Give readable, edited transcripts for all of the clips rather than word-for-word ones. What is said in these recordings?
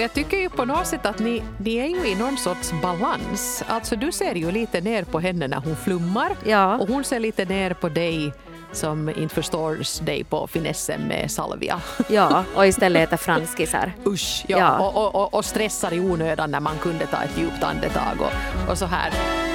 Och jag tycker ju på något sätt att ni är ju i någon sorts balans. Alltså du ser ju lite ner på henne när hon flummar. Ja. Och hon ser lite ner på dig som inte förstår dig på finessen med salvia. Ja, och istället äter franskisar. Usch, ja. Och stressar i onödan när man kunde ta ett djupt andetag och så här.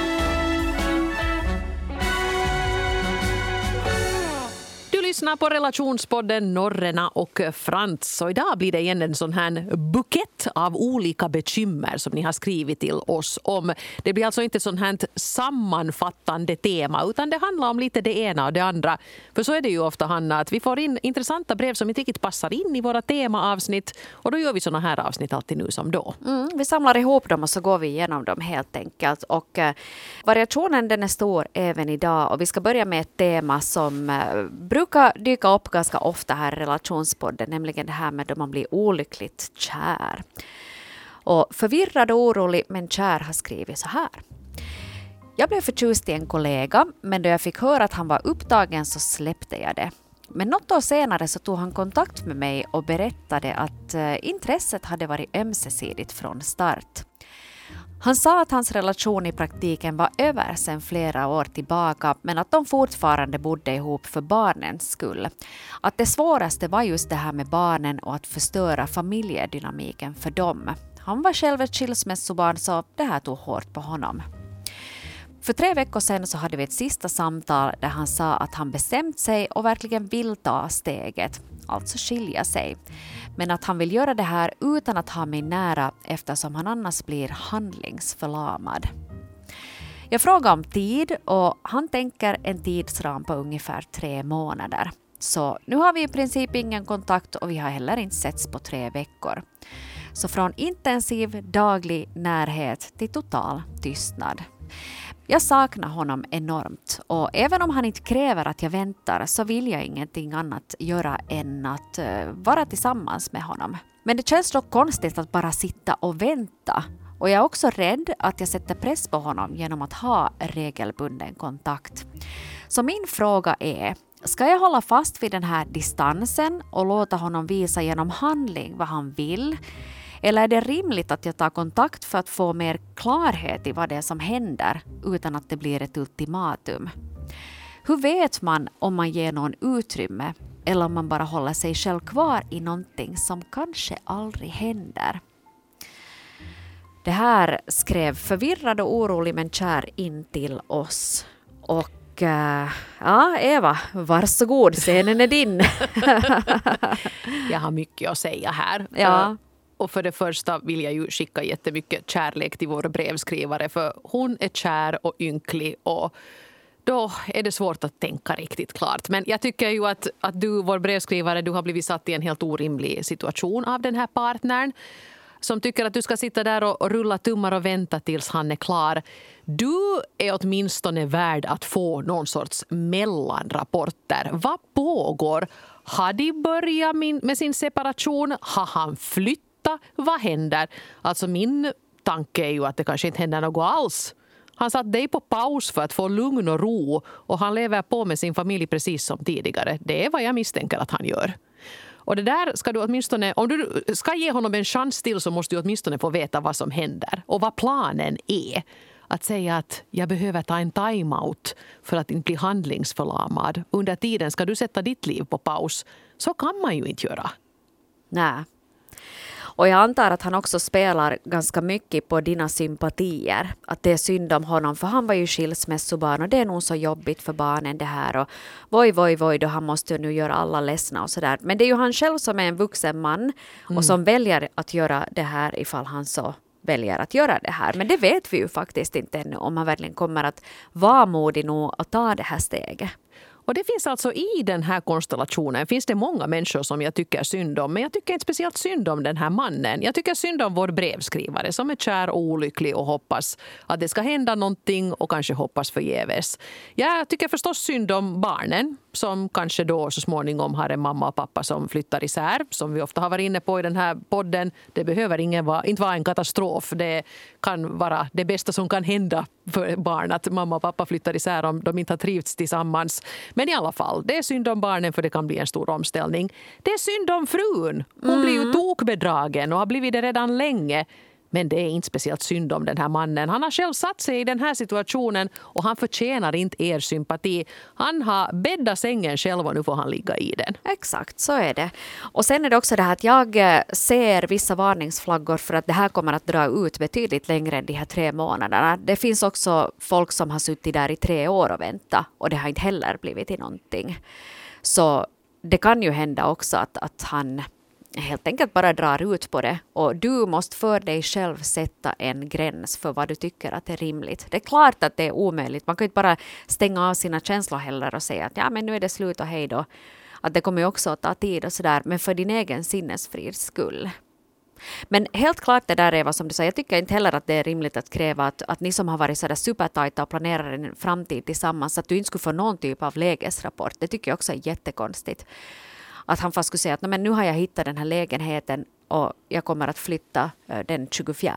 Lyssna på relationspodden Norrena och Frans. Så idag blir det igen en sån här bukett av olika bekymmer som ni har skrivit till oss om. Det blir alltså inte sån här sammanfattande tema utan det handlar om lite det ena och det andra. För så är det ju ofta, Hanna, att vi får in intressanta brev som inte riktigt passar in i våra temaavsnitt och då gör vi såna här avsnitt alltid nu som då. Vi samlar ihop dem och så går vi igenom dem helt enkelt. Och variationen den är stor även idag och vi ska börja med ett tema som brukar dyka upp ganska ofta här i relationspodden, nämligen det här med då man blir olyckligt kär. Och förvirrad och orolig men kär har skrivit så här. Jag blev förtjust i en kollega, men då jag fick höra att han var upptagen så släppte jag det. Men något år senare så tog han kontakt med mig och berättade att intresset hade varit ömsesidigt från start. Han sa att hans relation i praktiken var över sedan flera år tillbaka men att de fortfarande bodde ihop för barnens skull. Att det svåraste var just det här med barnen och att förstöra familjedynamiken för dem. Han var själv ett skilsmässobarn så det här tog hårt på honom. För 3 veckor sedan så hade vi ett sista samtal där han sa att han bestämt sig och verkligen vill ta steget, alltså skilja sig. Men att han vill göra det här utan att ha mig nära eftersom han annars blir handlingsförlamad. Jag frågar om tid och han tänker en tidsram på ungefär 3 månader. Så nu har vi i princip ingen kontakt och vi har heller inte setts på 3 veckor. Så från intensiv daglig närhet till total tystnad. Jag saknar honom enormt och även om han inte kräver att jag väntar så vill jag ingenting annat göra än att vara tillsammans med honom. Men det känns dock konstigt att bara sitta och vänta. Och jag är också rädd att jag sätter press på honom genom att ha regelbunden kontakt. Så min fråga är, ska jag hålla fast vid den här distansen och låta honom visa genom handling vad han vill? Eller är det rimligt att jag tar kontakt för att få mer klarhet i vad det är som händer utan att det blir ett ultimatum? Hur vet man om man ger någon utrymme eller om man bara håller sig själv kvar i någonting som kanske aldrig händer? Det här skrev förvirrad och orolig men kär in till oss. Och ja, Eva, varsågod, scenen är din. Jag har mycket att säga här. Ja. Och för det första vill jag ju skicka jättemycket kärlek till vår brevskrivare för hon är kär och ynklig och då är det svårt att tänka riktigt klart. Men jag tycker ju att du, vår brevskrivare, du har blivit satt i en helt orimlig situation av den här partnern som tycker att du ska sitta där och rulla tummar och vänta tills han är klar. Du är åtminstone värd att få någon sorts mellanrapporter. Vad pågår? Har de börjat med sin separation? Har han flyttat? Vad händer? Alltså min tanke är ju att det kanske inte händer något alls. Han satt dig på paus för att få lugn och ro och han lever på med sin familj precis som tidigare. Det är vad jag misstänker att han gör. Och det där ska du åtminstone, om du ska ge honom en chans till så måste du åtminstone få veta vad som händer och vad planen är. Att säga att jag behöver ta en timeout för att inte bli handlingsförlamad. Under tiden ska du sätta ditt liv på paus. Så kan man ju inte göra. Nej. Och jag antar att han också spelar ganska mycket på dina sympatier. Att det är synd om honom för han var ju skilsmässobarn och det är nog så jobbigt för barnen det här. Och voj då han måste ju nu göra alla ledsna och sådär. Men det är ju han själv som är en vuxen man och som väljer att göra det här ifall han så väljer att göra det här. Men det vet vi ju faktiskt inte ännu om han verkligen kommer att vara modig nog att ta det här steget. Och det finns alltså i den här konstellationen finns det många människor som jag tycker synd om. Men jag tycker inte speciellt synd om den här mannen. Jag tycker synd om vår brevskrivare som är kär och olycklig och hoppas att det ska hända någonting och kanske hoppas förgäves. Jag tycker förstås synd om barnen som kanske då så småningom har en mamma och pappa som flyttar isär, som vi ofta har varit inne på i den här podden. Det behöver inte vara en katastrof. Det kan vara det bästa som kan hända för barn att mamma och pappa flyttar isär om de inte har trivts tillsammans. Men i alla fall, det är synd om barnen för det kan bli en stor omställning. Det är synd om frun. Hon blir ju tokbedragen och har blivit det redan länge. Men det är inte speciellt synd om den här mannen. Han har själv satt sig i den här situationen och han förtjänar inte er sympati. Han har bäddat sängen själv och nu får han ligga i den. Exakt, så är det. Och sen är det också det här att jag ser vissa varningsflaggor för att det här kommer att dra ut betydligt längre än de här 3 månaderna. Det finns också folk som har suttit där i 3 år och väntat och det har inte heller blivit till någonting. Så det kan ju hända också att han helt enkelt bara drar ut på det. Och du måste för dig själv sätta en gräns för vad du tycker att är rimligt. Det är klart att det är omöjligt. Man kan inte bara stänga av sina känslor heller och säga att ja, men nu är det slut och hej då. Att det kommer ju också att ta tid och sådär. Men för din egen sinnesfrids skull. Men helt klart det där är vad som du säger. Jag tycker inte heller att det är rimligt att kräva att ni som har varit sådär supertajta och planerar en framtid tillsammans att du inte skulle få någon typ av lägesrapport. Det tycker jag också är jättekonstigt. Att han fast skulle säga att men nu har jag hittat den här lägenheten och jag kommer att flytta den 24.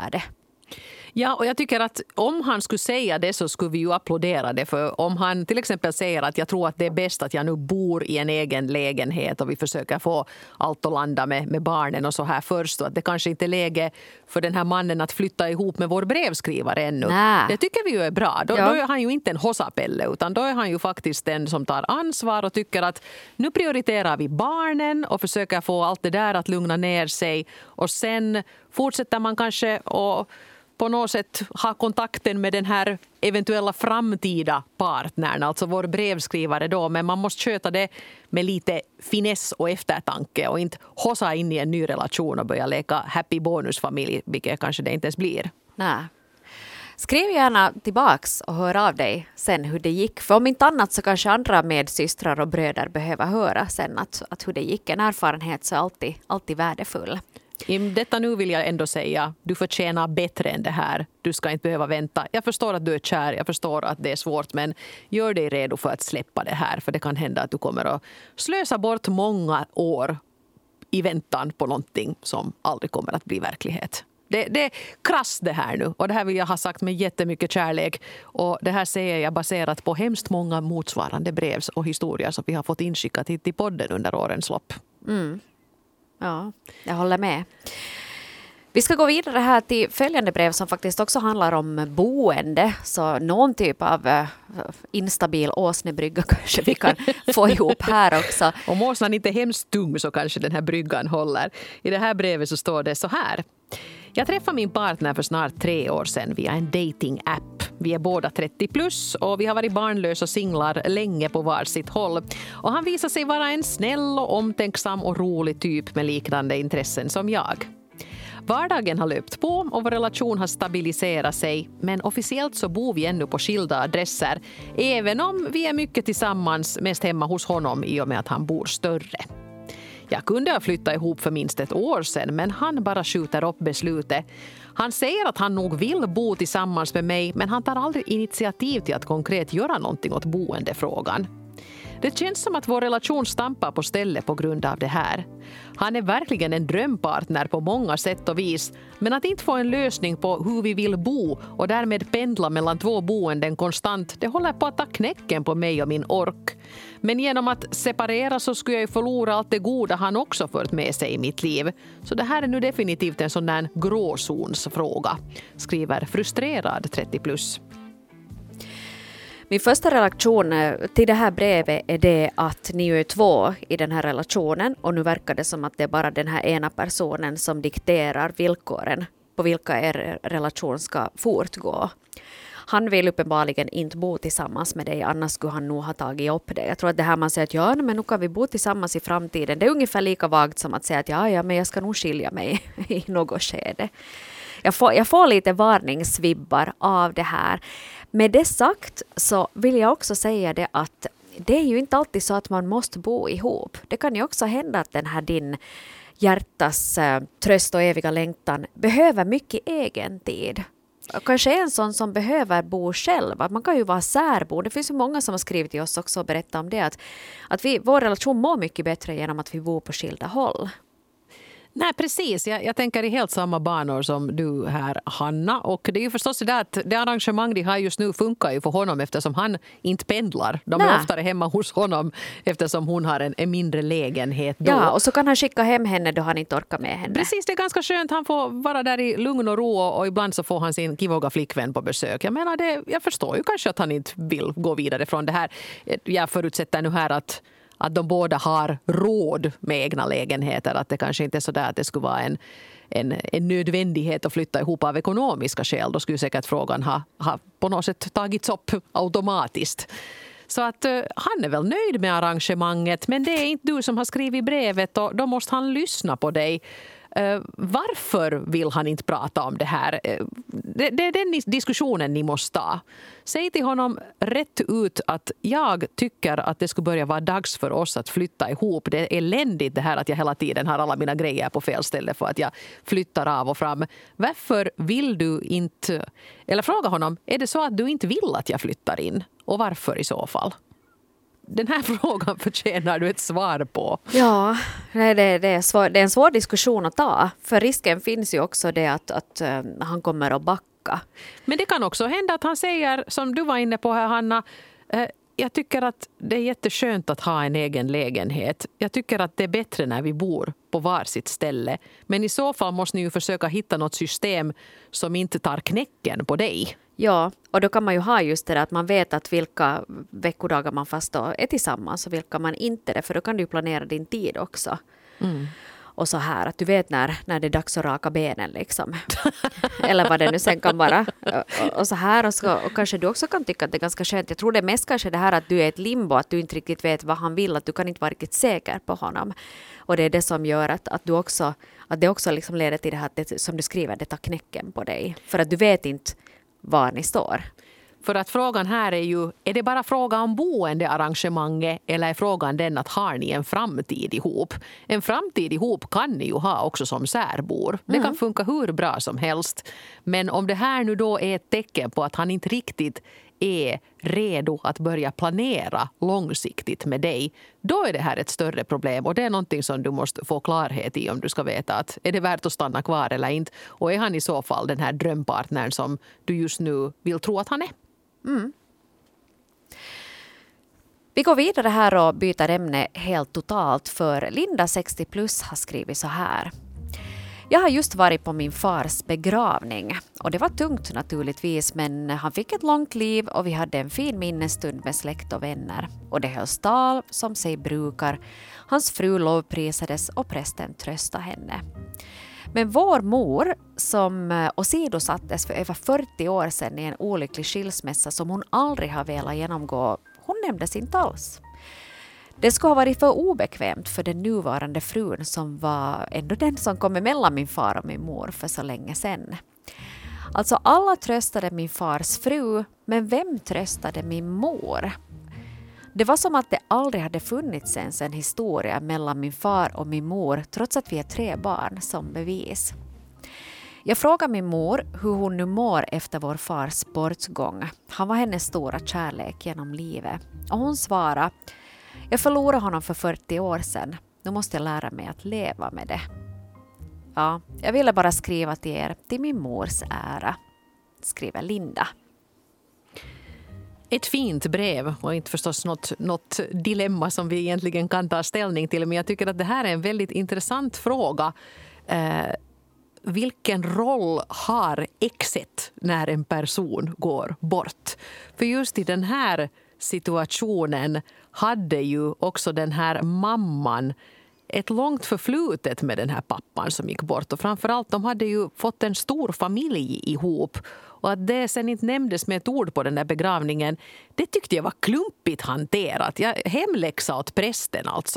Ja, och jag tycker att om han skulle säga det så skulle vi ju applådera det. För om han till exempel säger att jag tror att det är bäst att jag nu bor i en egen lägenhet och vi försöker få allt att landa med barnen och så här först. Och att det kanske inte är läge för den här mannen att flytta ihop med vår brevskrivare ännu. Nä. Det tycker vi ju är bra. Då är han ju inte en hossapelle utan då är han ju faktiskt den som tar ansvar och tycker att nu prioriterar vi barnen och försöker få allt det där att lugna ner sig. Och sen fortsätter man kanske och på något sätt ha kontakten med den här eventuella framtida partnern, alltså vår brevskrivare då. Men man måste sköta det med lite finess och eftertanke och inte hossa in i en ny relation och börja leka happy bonusfamilj, vilket kanske det inte ens blir. Nej. Skriv gärna tillbaks och hör av dig sen hur det gick. För om inte annat så kanske andra medsystrar och bröder behöver höra sen att hur det gick. En erfarenhet så är alltid värdefull. I detta nu vill jag ändå säga, du förtjänar bättre än det här. Du ska inte behöva vänta. Jag förstår att du är kär, jag förstår att det är svårt, men gör dig redo för att släppa det här. För det kan hända att du kommer att slösa bort många år i väntan på någonting som aldrig kommer att bli verklighet. Det är krasst det här nu och det här vill jag ha sagt med jättemycket kärlek och det här säger jag baserat på hemskt många motsvarande brevs och historier som vi har fått inskickat hit till podden under årens lopp. Mm. Ja, jag håller med. Vi ska gå vidare här till följande brev som faktiskt också handlar om boende. Så någon typ av instabil åsnebrygga kanske vi kan få ihop här också. Om åsnan inte är hemskt tung så kanske den här bryggan håller. I det här brevet så står det så här. Jag träffade min partner för snart 3 år sedan via en dating-app. Vi är båda 30 plus och vi har varit barnlösa singlar länge på varsitt håll. Och han visar sig vara en snäll och omtänksam och rolig typ med liknande intressen som jag. Vardagen har löpt på och vår relation har stabiliserat sig. Men officiellt så bor vi ännu på skilda adresser. Även om vi är mycket tillsammans, mest hemma hos honom i och med att han bor större. Jag kunde ha flyttat ihop för minst 1 år sedan men han bara skjuter upp beslutet. Han säger att han nog vill bo tillsammans med mig men han tar aldrig initiativ till att konkret göra någonting åt boendefrågan. Det känns som att vår relation stampar på stället på grund av det här. Han är verkligen en drömpartner på många sätt och vis, men att inte få en lösning på hur vi vill bo och därmed pendla mellan 2 boenden konstant, det håller på att ta knäcken på mig och min ork. Men genom att separera så skulle jag ju förlora allt det goda han också fört med sig i mitt liv. Så det här är nu definitivt en sån där gråzonsfråga, skriver frustrerad 30 plus. Min första reaktion till det här brevet är det att ni är 2 i den här relationen och nu verkar det som att det är bara den här ena personen som dikterar villkoren på vilka er relation ska fortgå. Han vill uppenbarligen inte bo tillsammans med dig, annars skulle han nog ha tagit upp det. Jag tror att det här man säger att ja, men nu kan vi bo tillsammans i framtiden. Det är ungefär lika vagt som att säga att ja, men jag ska nog skilja mig i något skede. Jag får lite varningsvibbar av det här. Med det sagt så vill jag också säga det att det är ju inte alltid så att man måste bo ihop. Det kan ju också hända att den här din hjärtas tröst och eviga längtan behöver mycket egen tid. kanske är en sån som behöver bo själv. Att man kan ju vara särbo. Det finns ju många som har skrivit till oss också och berättat om det. Att vår relation mår mycket bättre genom att vi bor på skilda håll. Nej, precis. Jag tänker i helt samma banor som du här, Hanna. Och det är ju förstås det där att det arrangemang de har just nu funkar ju för honom eftersom han inte pendlar. De är oftare hemma hos honom eftersom hon har en mindre lägenhet då. Ja, och så kan han skicka hem henne då han inte orkar med henne. Precis, det är ganska skönt. Han får vara där i lugn och ro och ibland så får han sin kivoga flickvän på besök. Jag menar, jag förstår ju kanske att han inte vill gå vidare från det här. Jag förutsätter nu här att de båda har råd med egna lägenheter. Att det kanske inte är så där att det skulle vara en nödvändighet att flytta ihop av ekonomiska skäl. Då skulle säkert frågan ha på något sätt tagits upp automatiskt. Så att han är väl nöjd med arrangemanget. Men det är inte du som har skrivit brevet och då måste han lyssna på dig. Varför vill han inte prata om det här? Det är den diskussionen ni måste ta. Säg till honom rätt ut att jag tycker att det skulle börja vara dags för oss att flytta ihop. Det är eländigt det här att jag hela tiden har alla mina grejer på fel ställe för att jag flyttar av och fram. Varför vill du inte... Eller fråga honom, är det så att du inte vill att jag flyttar in? Och varför i så fall? Den här frågan förtjänar du ett svar på. Ja, det är en svår diskussion att ta. För risken finns ju också det att han kommer att backa. Men det kan också hända att han säger, som du var inne på här, Hanna, jag tycker att det är jätteskönt att ha en egen lägenhet. Jag tycker att det är bättre när vi bor på varsitt ställe. Men i så fall måste ni ju försöka hitta något system som inte tar knäcken på dig. Ja, och då kan man ju ha just det där att man vet att vilka veckodagar man fast är tillsammans och vilka man inte är. För då kan du ju planera din tid också. Mm. Och så här, att du vet när det är dags att raka benen liksom. Eller vad det nu sen kan vara. Och så här, och kanske du också kan tycka att det är ganska skönt. Jag tror det är mest kanske det här att du är ett limbo, att du inte riktigt vet vad han vill, att du kan inte vara riktigt säker på honom. Och det är det som gör att det också liksom leder till det här, att det, som du skriver, det tar knäcken på dig. För att du vet inte var ni står. För att frågan här är ju, är det bara fråga om boendearrangemanget eller är frågan den att har ni en framtid ihop? En framtid ihop kan ni ju ha också som särbor. Det kan funka hur bra som helst. Men om det här nu då är ett tecken på att han inte riktigt är redo att börja planera långsiktigt med dig, då är det här ett större problem och det är någonting som du måste få klarhet i om du ska veta att är det värt att stanna kvar eller inte, och är han i så fall den här drömpartnern som du just nu vill tro att han är. Mm. Vi går vidare här och byter ämne helt totalt, för Linda 60 plus har skrivit så här. Jag har just varit på min fars begravning och det var tungt naturligtvis, men han fick ett långt liv och vi hade en fin minnesstund med släkt och vänner. Och det hölls tal som sig brukar. Hans fru lovprisades och prästen tröstade henne. Men vår mor, som åsidosattes för över 40 år sedan i en olycklig skilsmässa som hon aldrig har velat genomgå, hon nämndes inte alls. Det skulle ha varit för obekvämt för den nuvarande frun som var ändå den som kom emellan min far och min mor för så länge sedan. Alltså alla tröstade min fars fru, men vem tröstade min mor? Det var som att det aldrig hade funnits ens en historia mellan min far och min mor, trots att vi är 3 barn som bevis. Jag frågade min mor hur hon nu mår efter vår fars bortgång. Han var hennes stora kärlek genom livet. Och hon svarade: jag förlorade honom för 40 år sedan. Nu måste jag lära mig att leva med det. Ja, jag ville bara skriva till er, till min mors ära, skriver Linda. Ett fint brev och inte förstås något dilemma som vi egentligen kan ta ställning till. Men jag tycker att det här är en väldigt intressant fråga. Vilken roll har exet när en person går bort? För just i den här situationen hade ju också den här mamman ett långt förflutet med den här pappan som gick bort. Och framförallt, de hade ju fått en stor familj ihop. Och att det sen inte nämndes med ett ord på den där begravningen, det tyckte jag var klumpigt hanterat. Jag hemläxa åt prästen alltså.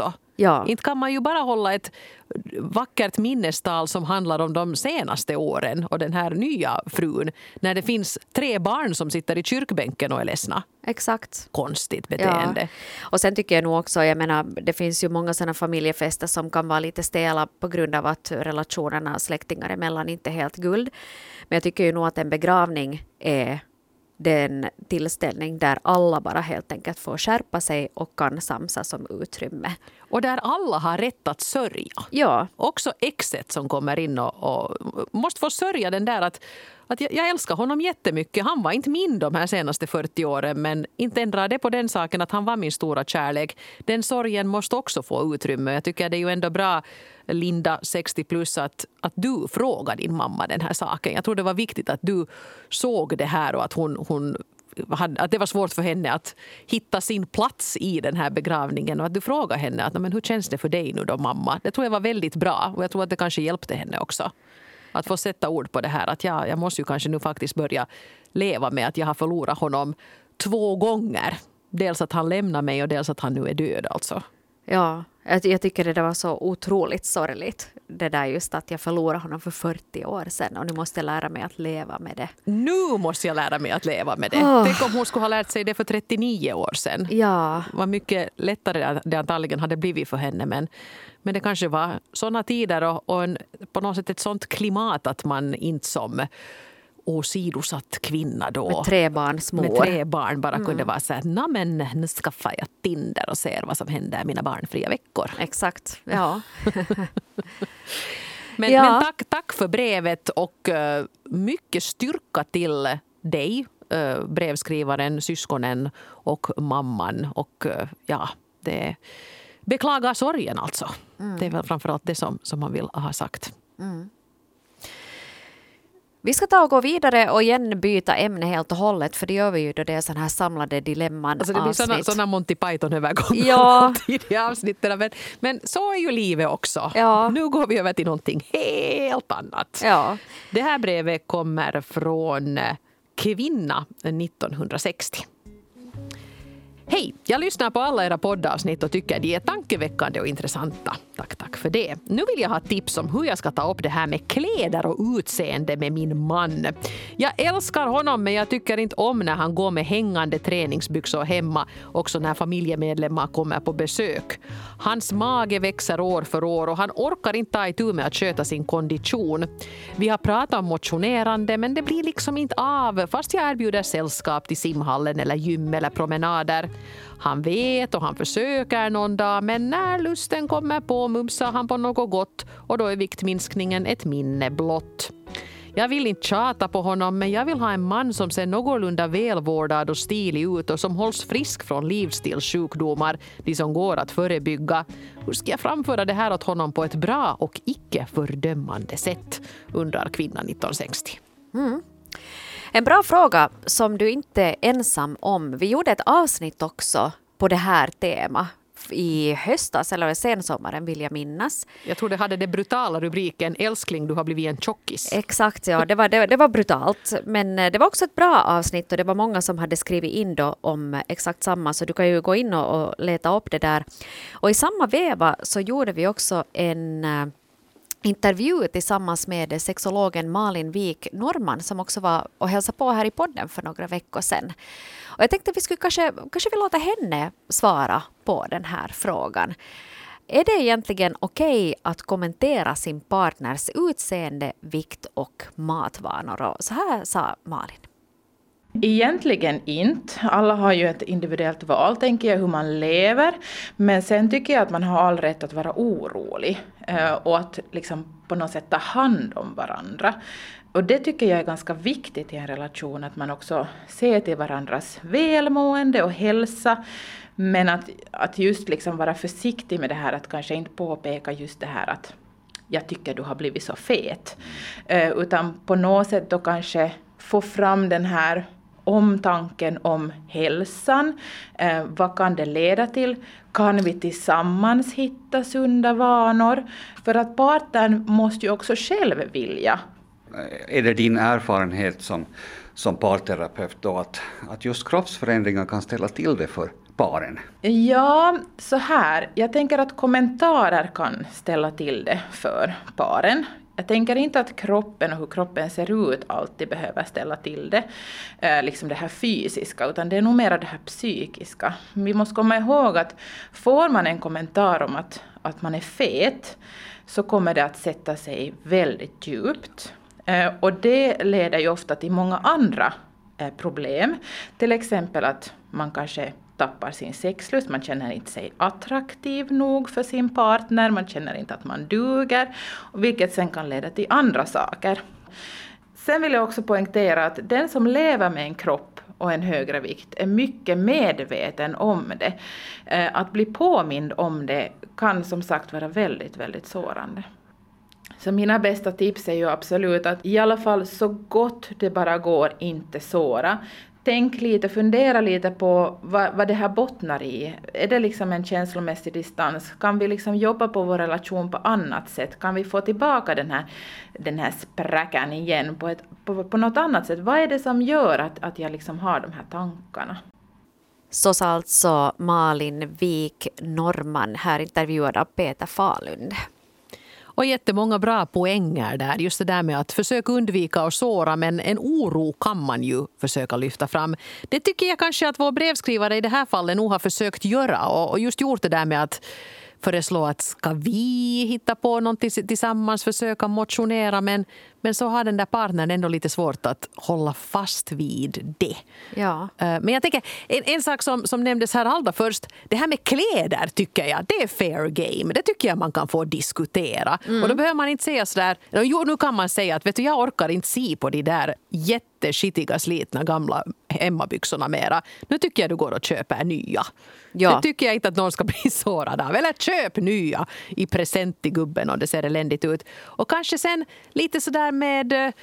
Ja. Inte kan man ju bara hålla ett vackert minnestal som handlar om de senaste åren och den här nya frun när det finns 3 barn som sitter i kyrkbänken och är ledsna. Exakt. Konstigt beteende. Ja. Och sen tycker jag nog också, jag menar, det finns ju många sådana familjefester som kan vara lite stela på grund av att relationerna släktingar emellan inte är helt guld. Men jag tycker ju nog att en begravning är den tillställning där alla bara helt enkelt får skärpa sig och kan samsas om utrymme. Och där alla har rätt att sörja. Ja. Också exet som kommer in och måste få sörja den där att jag älskar honom jättemycket. Han var inte min de här senaste 40 åren, men inte ändrar det på den saken att han var min stora kärlek. Den sorgen måste också få utrymme. Jag tycker det är ju ändå bra, Linda, 60 plus, att du frågar din mamma den här saken. Jag tror det var viktigt att du såg det här och att att det var svårt för henne att hitta sin plats i den här begravningen och att du frågar henne att men hur känns det för dig nu då, mamma? Det tror jag var väldigt bra och jag tror att det kanske hjälpte henne också. Att få sätta ord på det här att jag måste ju kanske nu faktiskt börja leva med att jag har förlorat honom 2 gånger. Dels att han lämnar mig och dels att han nu är död alltså. Ja, jag tycker det var så otroligt sorgligt. Det där just att jag förlorade honom för 40 år sedan och nu måste jag lära mig att leva med det. Nu måste jag lära mig att leva med det. Tänk om hon skulle ha lärt sig det för 39 år sedan. Ja. Det var mycket lättare det antagligen hade blivit för henne. Men det kanske var sådana tider och på något sätt ett sånt klimat att man inte som åsidosatt kvinna då. Med 3 barnsmor. Med 3 barn bara kunde vara så här, men nu skaffar jag Tinder och ser vad som händer mina barnfria veckor. Exakt, ja. Men tack för brevet och mycket styrka till dig, brevskrivaren, syskonen och mamman. Och det beklagar sorgen alltså. Det är väl framförallt det som man vill ha sagt. Vi ska ta och gå vidare och igen byta ämne helt och hållet, för det gör vi ju då det är sådana här samlade dilemman alltså det blir såna Monty Python-övergångar ja. i de avsnitten. Men så är ju livet också. Ja. Nu går vi över till någonting helt annat. Ja. Det här brevet kommer från Kvinna 1960. Hej, jag lyssnar på alla era poddavsnitt och tycker de är tankeväckande och intressanta. Tack för det. Nu vill jag ha tips om hur jag ska ta upp det här med kläder och utseende med min man. Jag älskar honom, men jag tycker inte om när han går med hängande träningsbyxor hemma, också när familjemedlemmar kommer på besök. Hans mage växer år för år och han orkar inte ta itu med att sköta sin kondition. Vi har pratat om motionerande, men det blir liksom inte av fast jag erbjuder sällskap till simhallen eller gym eller promenader. Han vet och han försöker någon dag, men när lusten kommer på mumsar han på något gott och då är viktminskningen ett minne blott. Jag vill inte tjata på honom, men jag vill ha en man som ser någorlunda välvårdad och stilig ut och som hålls frisk från livsstilssjukdomar, de som går att förebygga. Hur ska jag framföra det här åt honom på ett bra och icke fördömande sätt, undrar Kvinnan 1960. En bra fråga som du inte är ensam om. Vi gjorde ett avsnitt också på det här temat i höstas eller sensommaren vill jag minnas. Jag tror det hade det brutala rubriken älskling, du har blivit en tjockis. Exakt, ja. Det var brutalt. Men det var också ett bra avsnitt och det var många som hade skrivit in då om exakt samma. Så du kan ju gå in och leta upp det där. Och i samma veva så gjorde vi också en intervju tillsammans med sexologen Malin Wik Norman som också var och hälsade på här i podden för några veckor sedan. Och jag tänkte att vi skulle kanske vi låta henne svara på den här frågan. Är det egentligen okej att kommentera sin partners utseende, vikt och matvanor? Och så här sa Malin. Egentligen inte. Alla har ju ett individuellt val, tänker jag, hur man lever. Men sen tycker jag att man har all rätt att vara orolig. Och att liksom på något sätt ta hand om varandra. Och det tycker jag är ganska viktigt i en relation. Att man också ser till varandras välmående och hälsa. Men att just liksom vara försiktig med det här. Att kanske inte påpeka just det här att jag tycker du har blivit så fet. Utan på något sätt då kanske få fram den här omtanken om hälsan. Vad kan det leda till? Kan vi tillsammans hitta sunda vanor? För att partnern måste ju också själv vilja. Är det din erfarenhet som parterapeut då att just kroppsförändringar kan ställa till det för paren? Ja, så här. Jag tänker att kommentarer kan ställa till det för paren. Jag tänker inte att kroppen och hur kroppen ser ut alltid behöver ställa till det, liksom det här fysiska, utan det är nog mer det här psykiska. Vi måste komma ihåg att får man en kommentar om att man är fet, så kommer det att sätta sig väldigt djupt. Och det leder ju ofta till många andra problem. Till exempel att man kanske tappar sin sexlust, man känner inte sig attraktiv nog för sin partner, man känner inte att man duger, vilket sen kan leda till andra saker. Sen vill jag också poängtera att den som lever med en kropp och en högre vikt är mycket medveten om det. Att bli påmind om det kan som sagt vara väldigt, väldigt sårande. Så mina bästa tips är ju absolut att i alla fall så gott det bara går inte såra. Tänk lite, fundera lite på vad det här bottnar i. Är det liksom en känslomässig distans? Kan vi liksom jobba på vår relation på annat sätt? Kan vi få tillbaka den här spräckan igen på något annat sätt? Vad är det som gör att jag liksom har de här tankarna? Så sa alltså Malin Wik Norman, här intervjuad av Peter Falund. Och jättemånga bra poänger där. Just det där med att försöka undvika och såra, men en oro kan man ju försöka lyfta fram. Det tycker jag kanske att vår brevskrivare i det här fallet nog har försökt göra. Och just gjort det där med att föreslå att ska vi hitta på någonting tillsammans, försöka motionera. Men så har den där partnern ändå lite svårt att hålla fast vid det. Ja. Men jag tänker, en sak som nämndes här allra först, det här med kläder tycker jag, det är fair game. Det tycker jag man kan få diskutera. Och då behöver man inte säga sådär, jo nu kan man säga att vet du, jag orkar inte se på de där jätteskitiga slitna gamla hemmabyxorna mera. Nu tycker jag du går och köper nya. Ja. Det tycker jag inte att någon ska bli sårad av. Eller köp nya i present till gubben om det ser eländigt ut. Och kanske sen lite sådär med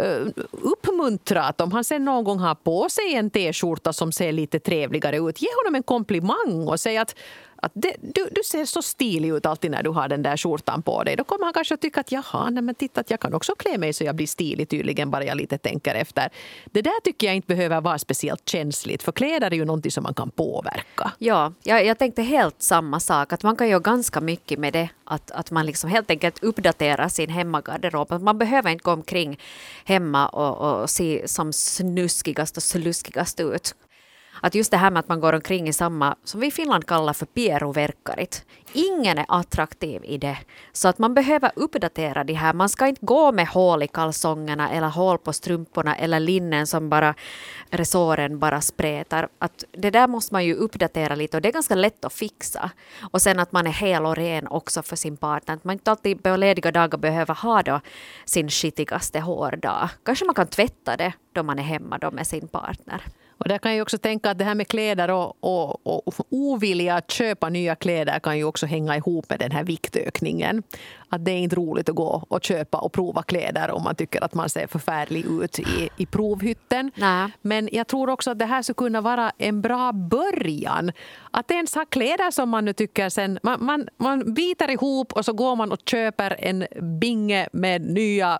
uppmuntra att om han sen någon gång har på sig en t-skjorta som ser lite trevligare ut, ge honom en komplimang och säga att du ser så stilig ut alltid när du har den där skjortan på dig. Då kommer han kanske att tycka att jaha, nej men titta att jag kan också klä mig så jag blir stilig tydligen bara jag lite tänker efter. Det där tycker jag inte behöver vara speciellt känsligt, för kläder är ju någonting som man kan påverka. Ja, jag tänkte helt samma sak, att man kan göra ganska mycket med det, att man liksom helt enkelt uppdaterar sin hemmagarderob. Man behöver inte gå omkring hemma och se som snuskigast och sluskigast ut. Att just det här med att man går omkring i samma, som vi i Finland kallar för pieruverkkarit. Ingen är attraktiv i det. Så att man behöver uppdatera det här. Man ska inte gå med hål i kalsongerna eller hål på strumporna eller linnen som bara resåren bara spretar. Att det där måste man ju uppdatera lite och det är ganska lätt att fixa. Och sen att man är hel och ren också för sin partner. Att man inte alltid på lediga dagar behöver ha då sin skitigaste hårdag. Kanske man kan tvätta det då man är hemma då med sin partner. Och där kan jag också tänka att det här med kläder och ovilja att köpa nya kläder kan ju också hänga ihop med den här viktökningen. Att det är inte roligt att gå och köpa och prova kläder om man tycker att man ser förfärlig ut i provhytten. Nej. Men jag tror också att det här skulle kunna vara en bra början. Att ens ha kläder som man nu tycker sen, man biter ihop och så går man och köper en binge med nya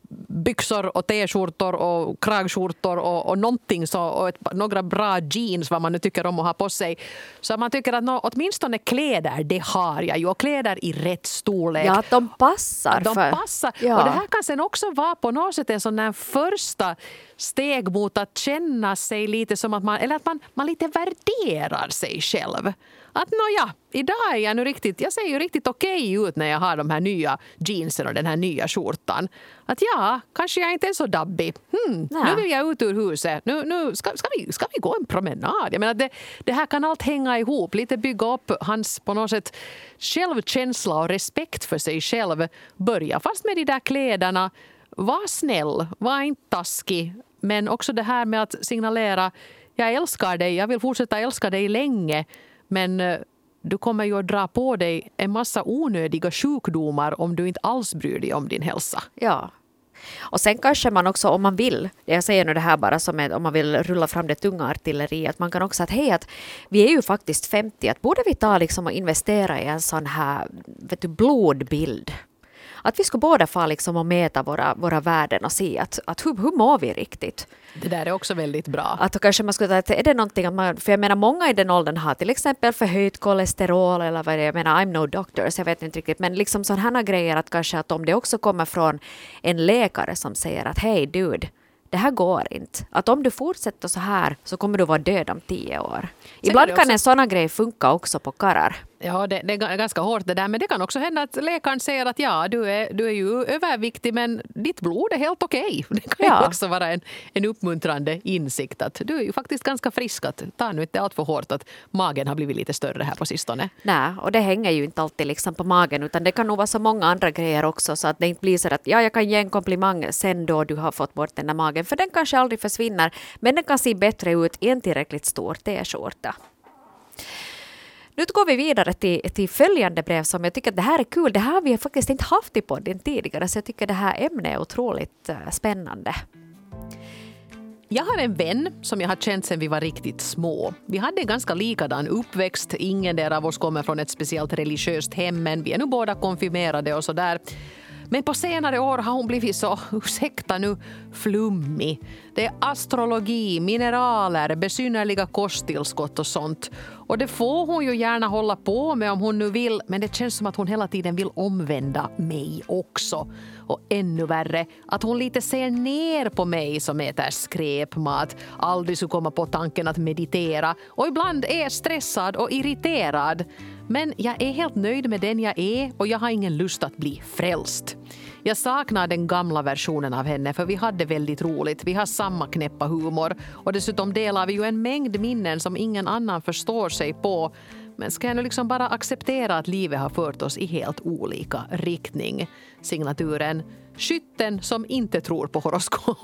byxor och t-skjortor och kragskjortor och någonting så, och några bra jeans vad man nu tycker om att ha på sig. Så man tycker att åtminstone kläder, det har jag ju. Och kläder i rätt storlek. Ja, att de passar. De passar. Ja. Och det här kan sen också vara på något sätt en sån här första steg mot att känna sig lite som att man lite värderar sig själv. Att idag är jag nu jag ser ju riktigt okej ut när jag har de här nya jeansen och den här nya skjortan. Att kanske jag inte är så dabbig. Nu vill jag ut ur huset. Nu ska vi gå en promenad. Jag menar, det här kan allt hänga ihop. Lite bygga upp hans på något sätt självkänsla och respekt för sig själv. Börja fast med de där kläderna. Var snäll, var inte taskig. Men också det här med att signalera jag älskar dig, jag vill fortsätta älska dig länge. Men du kommer ju att dra på dig en massa onödiga sjukdomar om du inte alls bryr dig om din hälsa. Ja. Och sen kanske man också, om man vill, jag säger nu det här bara som om man vill rulla fram det tunga artilleriet, att man kan också säga att vi är ju faktiskt 50, att borde vi ta liksom och investera i en sån här blodbild. Att vi skulle båda få liksom att mäta våra värden och se att hur mår vi riktigt. Det där är också väldigt bra. Att kanske man skulle säga, är det någonting att man, för jag menar många i den åldern har till exempel förhöjt kolesterol eller vad det är, jag menar I'm no doctor så jag vet inte riktigt, men liksom sådana här grejer att kanske att om det också kommer från en läkare som säger att hej dude, det här går inte. Att om du fortsätter så här så kommer du vara död om 10 år. Ibland kan en sån grej funka också på karrar. Ja, det är ganska hårt det där. Men det kan också hända att läkaren säger att ja, du är ju överviktig men ditt blod är helt okej. Det kan ju också vara en uppmuntrande insikt att du är ju faktiskt ganska frisk. Att ta nu inte allt för hårt att magen har blivit lite större här på sistone. Nej, och det hänger ju inte alltid liksom på magen utan det kan nog vara så många andra grejer också så att det inte blir så att ja, jag kan ge en komplimang sen då du har fått bort den där magen. För den kanske aldrig försvinner men den kan se bättre ut i en tillräckligt stor t-skjorta. Nu går vi vidare till följande brev som jag tycker att det här är kul. Det här har vi faktiskt inte haft i podden tidigare så jag tycker det här ämnet är otroligt spännande. Jag har en vän som jag har känt sedan vi var riktigt små. Vi hade en ganska likadan uppväxt. Ingen där av oss kommer från ett speciellt religiöst hem men vi är nu båda konfirmerade och sådär. Men på senare år har hon blivit så, ursäkta nu, flummig. Det är astrologi, mineraler, besynnerliga kosttillskott och sånt. Och det får hon ju gärna hålla på med om hon nu vill. Men det känns som att hon hela tiden vill omvända mig också. Och ännu värre, att hon lite ser ner på mig som äter skräpmat. Aldrig skulle komma på tanken att meditera. Och ibland är stressad och irriterad. Men jag är helt nöjd med den jag är och jag har ingen lust att bli frälst. Jag saknar den gamla versionen av henne för vi hade väldigt roligt. Vi har samma knäppa humor och dessutom delar vi ju en mängd minnen som ingen annan förstår sig på. Men ska jag nu liksom bara acceptera att livet har fört oss i helt olika riktning? Signaturen skytten som inte tror på horoskop.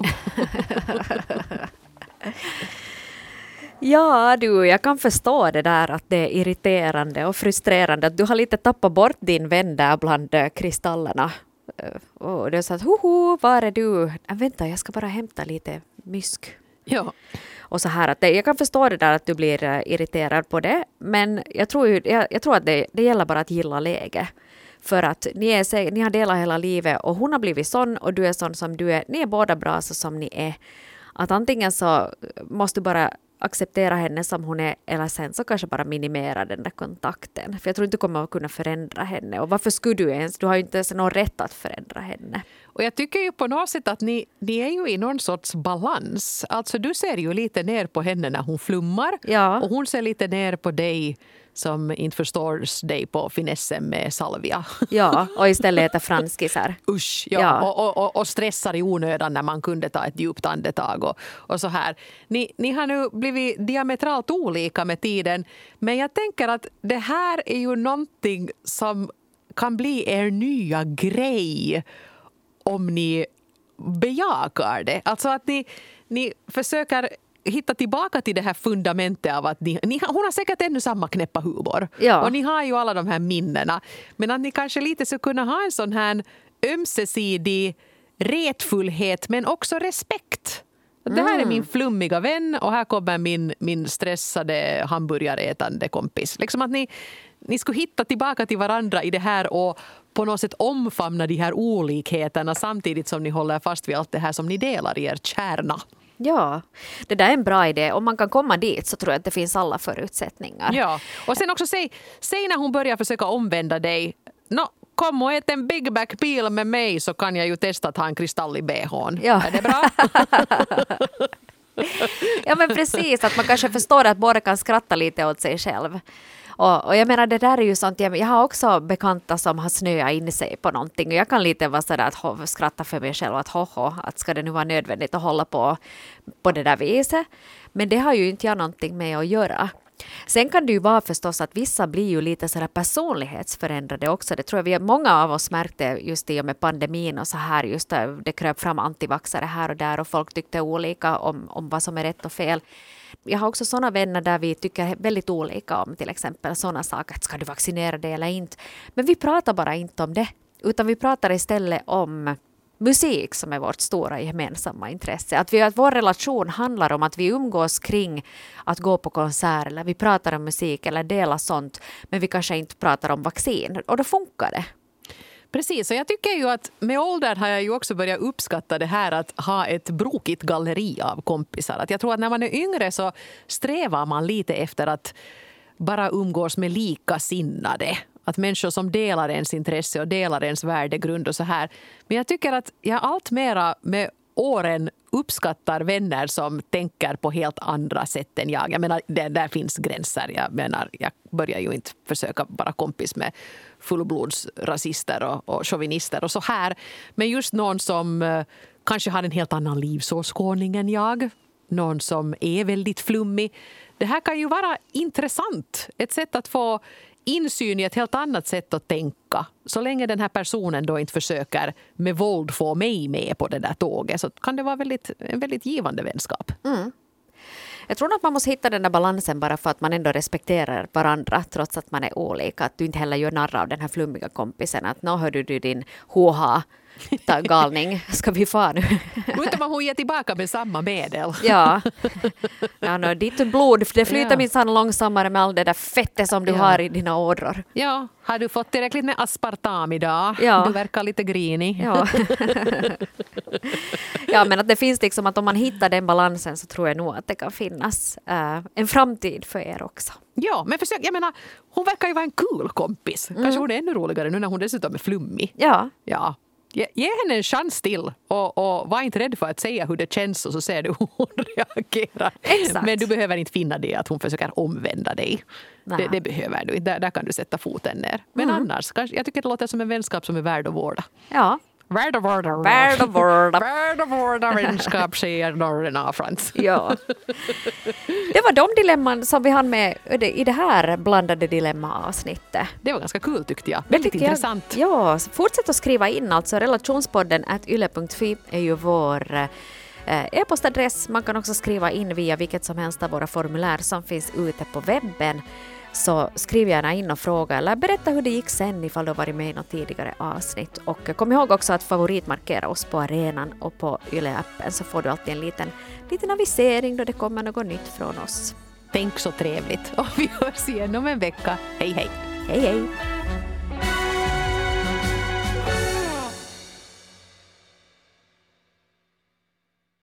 Ja du, jag kan förstå det där att det är irriterande och frustrerande att du har lite tappat bort din vän där bland kristallerna. Och det är så att var är du? Vänta, jag ska bara hämta lite mysk. Ja. Och så här att jag kan förstå det där att du blir irriterad på det, men jag tror att det gäller bara att gilla läge. För att ni har delat hela livet och hon har blivit sån och du är sån som du är. Ni är båda bra så som ni är. Att antingen så måste du bara acceptera henne som hon är eller sen så kanske bara minimera den där kontakten. För jag tror inte du kommer att kunna förändra henne. Och varför skulle du ens? Du har ju inte ens någon rätt att förändra henne. Och jag tycker ju på något sätt att ni är ju i någon sorts balans. Alltså du ser ju lite ner på henne när hon flummar. Ja. Och hon ser lite ner på dig som inte förstår dig på finessen med salvia. Ja, och istället äter franskisar. Usch, ja. Och stressar i onödan när man kunde ta ett djupt andetag och så här. Ni har nu blivit diametralt olika med tiden, men jag tänker att det här är ju någonting som kan bli er nya grej om ni bejakar det. Alltså att ni försöker hitta tillbaka till det här fundamentet av att hon har säkert ännu samma knäppa humor. Ja. Och ni har ju alla de här minnena. Men att ni kanske lite ska kunna ha en sån här ömsesidig retfullhet men också respekt. Det här är min flummiga vän och här kommer min stressade hamburgarätande kompis. Liksom att ni skulle hitta tillbaka till varandra i det här och på något sätt omfamna de här olikheterna samtidigt som ni håller fast vid allt det här som ni delar i er kärna. Ja, det där är en bra idé. Om man kan komma dit så tror jag att det finns alla förutsättningar. Ja, och sen också säg när hon börjar försöka omvända dig. Kom och ät en Big Mac Peel med mig så kan jag ju testa att ha en kristall i BH:n. Ja. Är det bra? Ja men precis, att man kanske förstår att båda kan skratta lite åt sig själv. Och jag menar det där är ju sånt, jag har också bekanta som har snöat in sig på någonting och jag kan lite vara sådär att skratta för mig själv att ska det nu vara nödvändigt att hålla på det där viset. Men det har ju inte jag någonting med att göra. Sen kan det ju vara förstås att vissa blir ju lite sådär personlighetsförändrade också. Det tror jag många av oss märkte just i och med pandemin och så här. Just det kröp fram antivaxare här och där och folk tyckte olika om vad som är rätt och fel. Jag har också sådana vänner där vi tycker väldigt olika om till exempel sådana saker. Ska du vaccinera dig eller inte? Men vi pratar bara inte om det. Utan vi pratar istället om musik som är vårt stora gemensamma intresse. Att vår relation handlar om att vi umgås kring att gå på konsert eller vi pratar om musik eller delar sånt. Men vi kanske inte pratar om vaccin. Och då funkar det. Precis, och jag tycker ju att med åldern har jag ju också börjat uppskatta det här att ha ett brokigt galleri av kompisar. Att jag tror att när man är yngre så strävar man lite efter att bara umgås med likasinnade. Att människor som delar ens intresse och delar ens värdegrund och så här. Men jag tycker att jag allt mera med åren uppskattar vänner som tänker på helt andra sätt än jag. Jag menar, där finns gränser. Jag menar, jag börjar ju inte försöka vara kompis med fullblodsrasister och chauvinister och så här. Men just någon som kanske har en helt annan livsåskådning än jag. Någon som är väldigt flummig. Det här kan ju vara intressant. Ett sätt att få insyn i ett helt annat sätt att tänka. Så länge den här personen då inte försöker med våld få mig med på det där tåget så kan det vara en väldigt givande vänskap. Mm. Jag tror att man måste hitta den där balansen bara för att man ändå respekterar varandra trots att man är olika. Att du inte heller gör narr av den här flummiga kompisen. Att nå hörde du din HH galning. Ska vi få nu? Utan man hon ger tillbaka med samma medel. Ja. Ditt blod, det flyter minsann långsammare med all det där fettet som du har i dina ådror. Ja, har du fått tillräckligt med aspartam idag? Ja. Du verkar lite grinig. Ja. Ja, men att det finns liksom att om man hittar den balansen så tror jag nog att det kan finnas en framtid för er också. Ja, men försök, jag menar, hon verkar ju vara en cool kompis. Kanske hon är ännu roligare nu när hon dessutom är flummig. Ja. Ja. Ge henne en chans till och var inte rädd för att säga hur det känns och så ser du hur hon reagerar. Exakt. Men du behöver inte finna det att hon försöker omvända dig. Det behöver du inte. Där kan du sätta foten ner. Men annars, jag tycker det låter som en vänskap som är värd att vårda. Ja. Värd att vårda. Värd att vårda. Värd att vårda vänskap, säger Norrena Frans. Ja. Det var de dilemman som vi hann med i det här blandade dilemma-avsnittet. Det var ganska kul tyckte jag. Väldigt intressant. Ja, fortsätt att skriva in alltså. Relationspodden@yle.fi är ju vår e-postadress. Man kan också skriva in via vilket som helst av våra formulär som finns ute på webben. Så skriv gärna in och fråga eller berätta hur det gick sen ifall du har varit med i något tidigare avsnitt. Och kom ihåg också att favoritmarkera oss på arenan och på Yle-appen så får du alltid en liten avisering då det kommer något nytt från oss. Tänk så trevligt. Och vi hörs igen om en vecka. Hej hej! Hej hej!